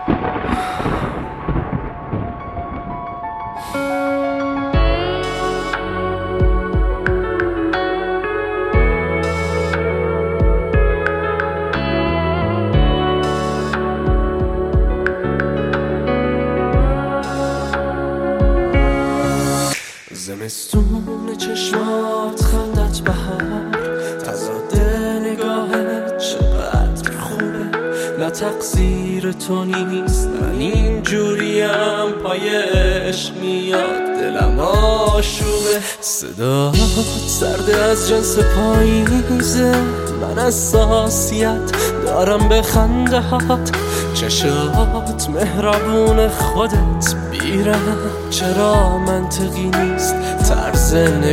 زمستون چشمات خندت بهار تضاد نگاهت چقدر خوبه نه تقصیر تو نیست من اینجوریم پای عشق میاد دلم آشوبه صدات سرده از جنس پاییزه من حساسیت دارم به خنده هات چشات مهربون خودت بیرم چرا منطقی نیست طرز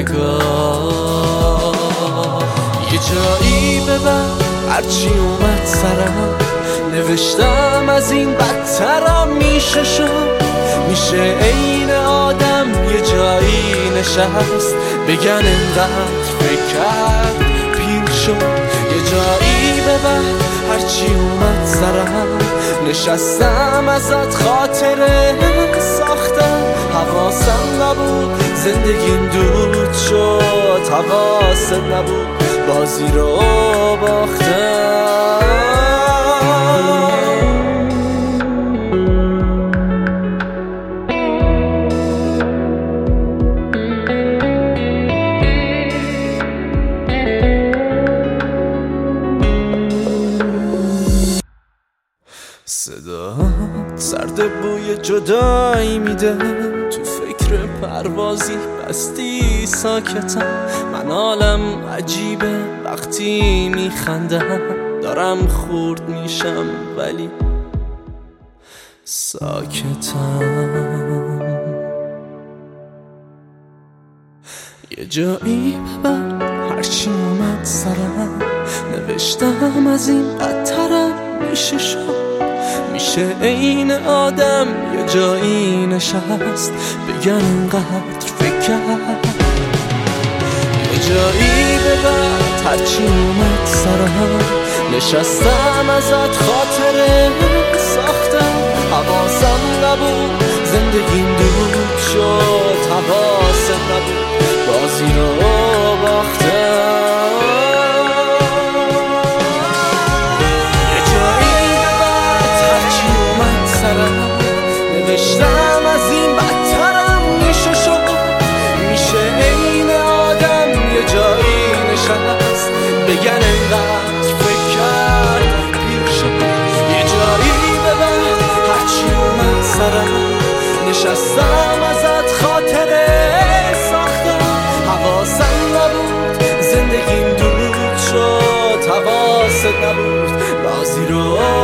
نگاه یه جایی ببر هرچی اومد سرم نوشتم از این بدترم میشه شد میشه عین آدم یه جایی نشست بگن انقدر فکر کرد پیر شد یه جایی ببر هرچی اومد سرم نشستم ازت خاطره ساختم حواسم نبود زندگیم دود شد حواسم نبود بازی رو باختم صدا سرد بوی جدایی میده تو فکر پروازی بستی ساکتم من حالم عجیبه وقتی میخندم دارم خورد میشم ولی ساکتم یه جایی ببر هرچی اومد سرم نوشتم از این بدترم میشه شد میشه عین آدم یه جایی نشست بگن انقدر فکر کرد یه جایی ببر هرچی اومد سرم نشستم ازت خاطره ساختم حواسم نبود زندگیم دود شد حواسم نبود بازی رو باختم نوشتم از این بدترم میشه شد میشه عین آدم یه جایی نشست بگن انقدر فکر کرد پیر شد یه جایی ببر هرچی اومد سرم نشستم ازت خاطره ساختم حواسم نبود زندگیم دود شد حواست نبود بازی رو